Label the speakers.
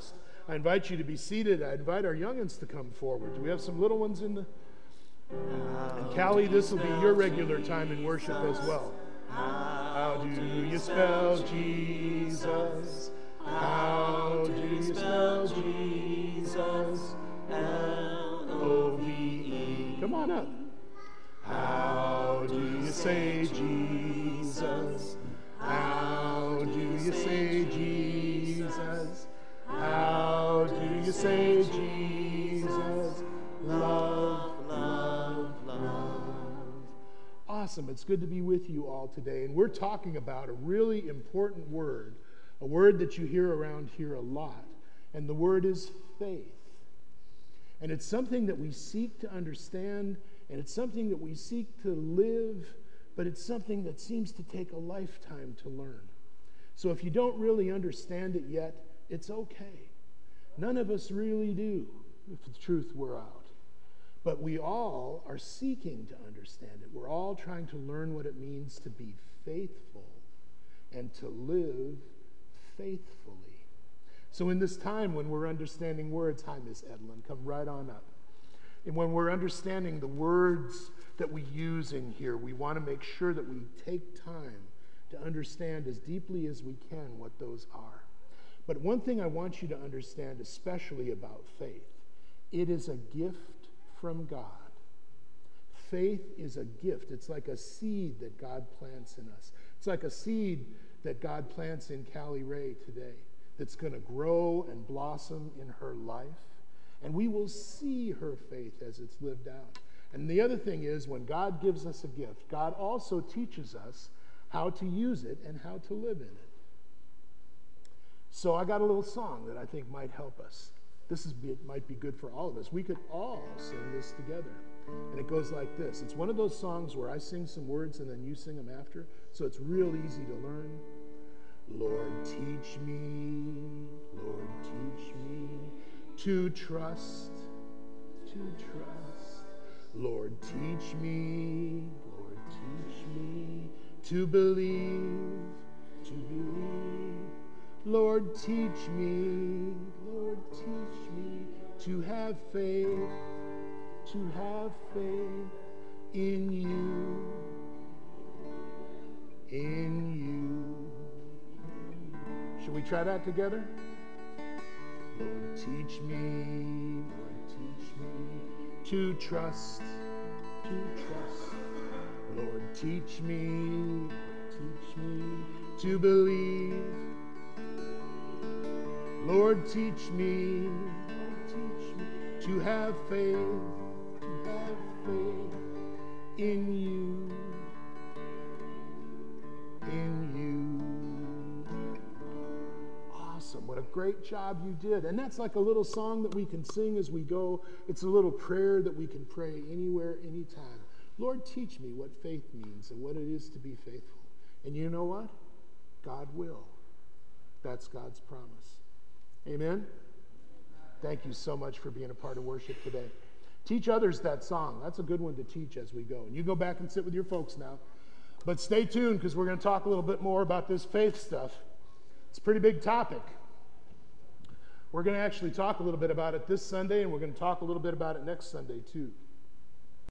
Speaker 1: Christ. I invite you to be seated. I invite our youngins to come forward. Do we have some little ones in the... And Callie, this will be your regular time in worship as well. How do you spell Jesus? How do you spell Jesus? L-O-V-E. Come on up. How do you say Jesus? How do you say Jesus? How do you say Jesus? Love, love, love. Awesome. It's good to be with you all today. And we're talking about a really important word, a word that you hear around here a lot. And the word is faith. And it's something that we seek to understand, and it's something that we seek to live, but it's something that seems to take a lifetime to learn. So if you don't really understand it yet, it's okay. None of us really do, if the truth were out. But we all are seeking to understand it. We're all trying to learn what it means to be faithful and to live faithfully. So in this time when we're understanding words, hi, Miss Edlin, come right on up. And when we're understanding the words that we use in here, we want to make sure that we take time to understand as deeply as we can what those are. But one thing I want you to understand, especially about faith, it is a gift from God. Faith is a gift. It's like a seed that God plants in us. It's like a seed that God plants in Callie Ray today that's going to grow and blossom in her life. And we will see her faith as it's lived out. And the other thing is, when God gives us a gift, God also teaches us how to use it and how to live in it. So I got a little song that I think might help us. Might be good for all of us. We could all sing this together. And it goes like this. It's one of those songs where I sing some words and then you sing them after, so it's real easy to learn. Lord, teach me to trust, Lord, teach me to believe, Lord, teach me to have faith in you. Should we try that together? Lord, teach me to trust, Lord, teach me to believe, Lord, teach me to have faith in you. Awesome. What a great job you did. And that's like a little song that we can sing as we go. It's a little prayer that we can pray anywhere, anytime. Lord, teach me what faith means and what it is to be faithful. And you know what? God will. That's God's promise. Amen? Thank you so much for being a part of worship today. Teach others that song. That's a good one to teach as we go. And you go back and sit with your folks now. But stay tuned, because we're going to talk a little bit more about this faith stuff. It's a pretty big topic. We're going to actually talk a little bit about it this Sunday, and we're going to talk a little bit about it next Sunday too.